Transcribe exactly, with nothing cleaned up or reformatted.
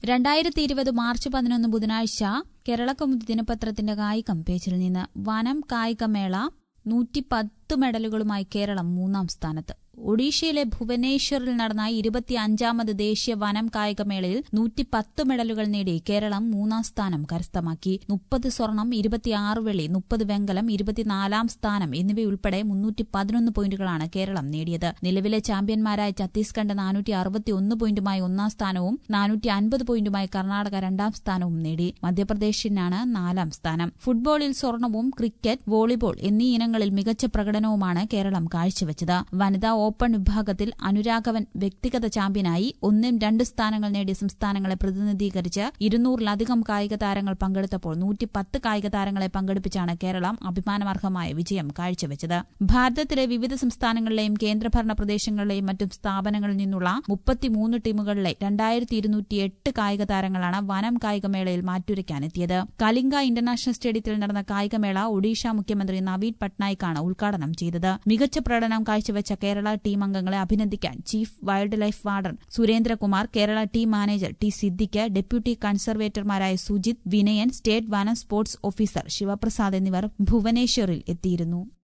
രണ്ടായിരത്തി ഇരുപത് മാർച്ച് പതിനൊന്ന് ബുധനാഴ്ച കേരളകൗമുദി ദിനപത്രത്തിന്റെ കായികം പേജിൽ നിന്ന് വനം കായികമേള നൂറ്റി പത്ത് മെഡലുകളുമായി കേരളം മൂന്നാം സ്ഥാനത്ത്. ഒഡീഷയിലെ ഭുവനേശ്വറിൽ നടന്ന ഇരുപത്തിയഞ്ചാമത് ദേശീയ വനം കായികമേളയിൽ നൂറ്റി പത്ത് മെഡലുകൾ നേടി കേരളം മൂന്നാം സ്ഥാനം കരസ്ഥമാക്കി. മുപ്പത് സ്വർണം, ഇരുപത്തിയാറ് വെള്ളി, മുപ്പത് വെങ്കലം, ഇരുപത്തിനാലാം സ്ഥാനം എന്നിവയുൾപ്പെടെ മുന്നൂറ്റി പതിനൊന്ന് പോയിന്റുകളാണ് കേരളം നേടിയത്. നിലവിലെ ചാമ്പ്യന്മാരായ ഛത്തീസ്ഗഡ് നാനൂറ്റി അറുപത്തിയൊന്ന് പോയിന്റുമായി ഒന്നാം സ്ഥാനവും നാനൂറ്റി അൻപത് പോയിന്റുമായി കർണാടക രണ്ടാം സ്ഥാനവും നേടി. മധ്യപ്രദേശിനാണ് നാലാം സ്ഥാനം. ഫുട്ബോളിൽ സ്വർണവും ക്രിക്കറ്റ്, വോളിബോൾ എന്നീ ഇനങ്ങളിൽ മികച്ച പ്രകടനവുമാണ് കേരളം കാഴ്ചവെച്ചത്. വനിതാ ഓപ്പൺ വിഭാഗത്തിൽ അനുരാഘവൻ വ്യക്തിഗത ചാമ്പ്യനായി. ഒന്നും രണ്ട് സ്ഥാനങ്ങൾ നേടിയ സംസ്ഥാനങ്ങളെ പ്രതിനിധീകരിച്ച് ഇരുന്നൂറിലധികം കായിക താരങ്ങൾ പങ്കെടുത്തപ്പോൾ നൂറ്റി പത്ത് കായിക താരങ്ങളെ പങ്കെടുപ്പിച്ചാണ് കേരളം അഭിമാനമർഹമായ വിജയം കാഴ്ചവെച്ചത്. ഭാരതത്തിലെ വിവിധ സംസ്ഥാനങ്ങളിലെയും കേന്ദ്രഭരണ പ്രദേശങ്ങളിലെയും മറ്റും സ്ഥാപനങ്ങളിൽ നിന്നുള്ള മുപ്പത്തിമൂന്ന് ടീമുകളിലെ രണ്ടായിരത്തി ഇരുന്നൂറ്റി എട്ട് കായിക താരങ്ങളാണ് വനം കായികമേളയിൽ മാറ്റുരയ്ക്കാനെത്തിയത്. കലിംഗ ഇന്റർനാഷണൽ സ്റ്റേഡിയത്തിൽ നടന്ന കായികമേള ഒഡീഷ മുഖ്യമന്ത്രി നവീൻ പട്നായിക്കാണ് ഉദ്ഘാടനം ചെയ്തത്. മികച്ച പ്രകടനം കാഴ്ചവെച്ച കേരള ടീം അംഗങ്ങളെ അഭിനന്ദിക്കാൻ chief wildlife warden Surendrakumar, Kerala team manager T Siddique, deputy കൺസർവേറ്റർമാരായ സുജിത്, വിനയൻ, സ്റ്റേറ്റ് വനം സ്പോർട്സ് ഓഫീസർ ശിവപ്രസാദ് എന്നിവർ ഭുവനേശ്വറിൽ എത്തിയിരുന്നു.